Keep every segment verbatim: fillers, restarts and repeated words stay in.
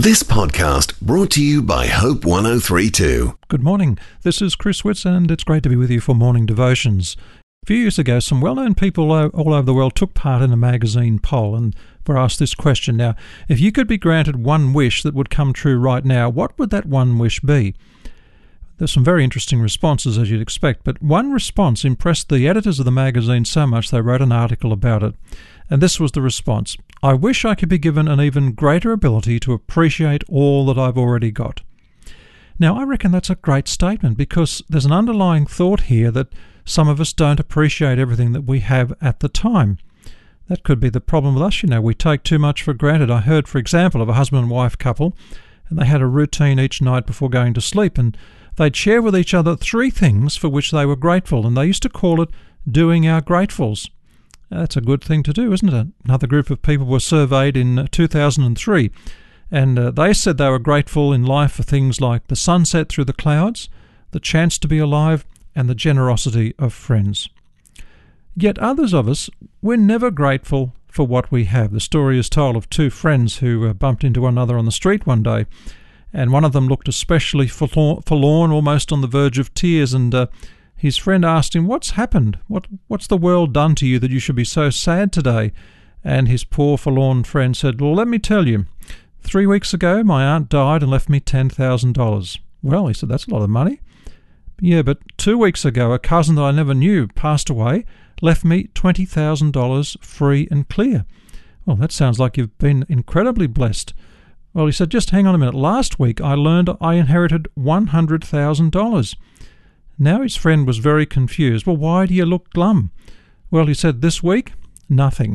This podcast brought to you by Hope one oh three point two. Good morning. This is Chris Witz, and it's great to be with you for Morning Devotions. A few years ago, some well-known people all over the world took part in a magazine poll and were asked this question. Now, if you could be granted one wish that would come true right now, what would that one wish be? There's some very interesting responses, as you'd expect, but one response impressed the editors of the magazine so much they wrote an article about it. And this was the response: I wish I could be given an even greater ability to appreciate all that I've already got. Now, I reckon that's a great statement because there's an underlying thought here that some of us don't appreciate everything that we have at the time. That could be the problem with us, you know. We take too much for granted. I heard, for example, of a husband and wife couple, and they had a routine each night before going to sleep, and they'd share with each other three things for which they were grateful, and they used to call it doing our gratefuls. That's a good thing to do, isn't it? Another group of people were surveyed in two thousand three, and uh, they said they were grateful in life for things like the sunset through the clouds, the chance to be alive, and the generosity of friends. Yet others of us, we're never grateful for what we have. The story is told of two friends who uh, bumped into one another on the street one day, and one of them looked especially forlorn, forlorn almost on the verge of tears, and uh, his friend asked him, "What's happened? What What's the world done to you that you should be so sad today?" And his poor forlorn friend said, "Well, let me tell you, three weeks ago my aunt died and left me ten thousand dollars. Well, he said, "That's a lot of money." "Yeah, but two weeks ago a cousin that I never knew passed away, left me twenty thousand dollars free and clear." "Well, that sounds like you've been incredibly blessed." Well, he said, "Just hang on a minute. Last week I learned I inherited one hundred thousand dollars. Now his friend was very confused. "Well, why do you look glum?" "Well," he said, "this week, nothing."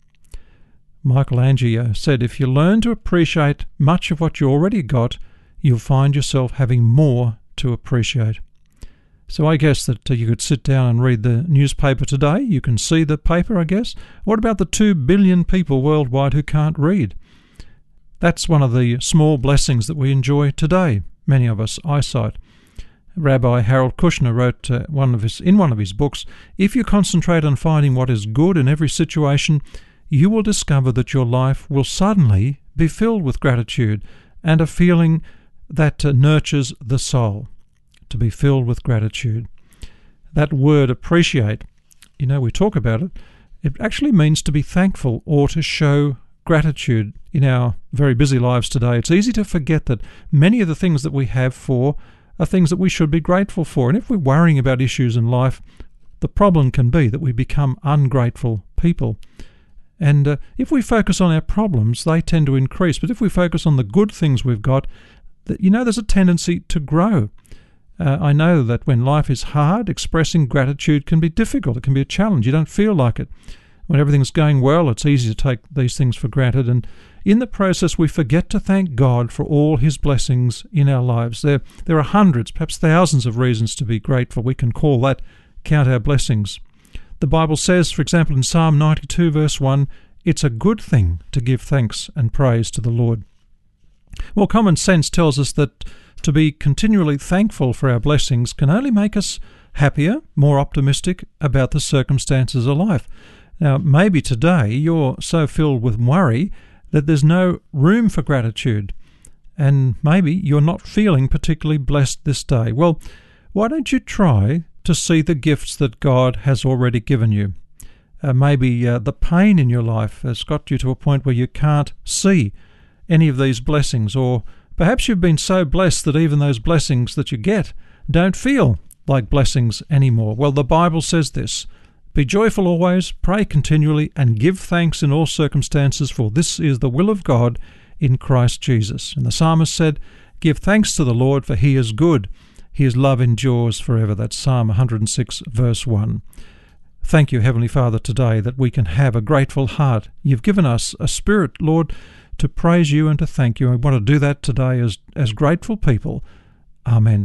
Michelangelo said, "If you learn to appreciate much of what you already got, you'll find yourself having more to appreciate." So I guess that uh, you could sit down and read the newspaper today. You can see the paper, I guess. What about the two billion people worldwide who can't read? That's one of the small blessings that we enjoy today, many of us, eyesight. Rabbi Harold Kushner wrote uh, one of his, in one of his books, "If you concentrate on finding what is good in every situation, you will discover that your life will suddenly be filled with gratitude and a feeling that uh, nurtures the soul." To be filled with gratitude. That word appreciate, you know, we talk about it, it actually means to be thankful or to show gratitude. In our very busy lives today, it's easy to forget that many of the things that we have for are things that we should be grateful for. And if we're worrying about issues in life, the problem can be that we become ungrateful people. And uh, if we focus on our problems, they tend to increase. But if we focus on the good things we've got, that, you know, there's a tendency to grow. Uh, I know that when life is hard, expressing gratitude can be difficult. It can be a challenge. You don't feel like it. When everything's going well, it's easy to take these things for granted. And in the process, we forget to thank God for all His blessings in our lives. There, there are hundreds, perhaps thousands of reasons to be grateful. We can call that count our blessings. The Bible says, for example, in Psalm ninety-two, verse one, "It's a good thing to give thanks and praise to the Lord." Well, common sense tells us that to be continually thankful for our blessings can only make us happier, more optimistic about the circumstances of life. Now, maybe today you're so filled with worry that there's no room for gratitude, and maybe you're not feeling particularly blessed this day. Well, why don't you try to see the gifts that God has already given you? Uh, maybe uh, the pain in your life has got you to a point where you can't see any of these blessings, or perhaps you've been so blessed that even those blessings that you get don't feel like blessings anymore. Well, the Bible says this: "Be joyful always, pray continually, and give thanks in all circumstances, for this is the will of God in Christ Jesus." And the psalmist said, "Give thanks to the Lord, for He is good. His love endures forever." That's Psalm one hundred six, verse one. Thank you, Heavenly Father, today that we can have a grateful heart. You've given us a spirit, Lord, to praise you and to thank you. I want to do that today as, as grateful people. Amen.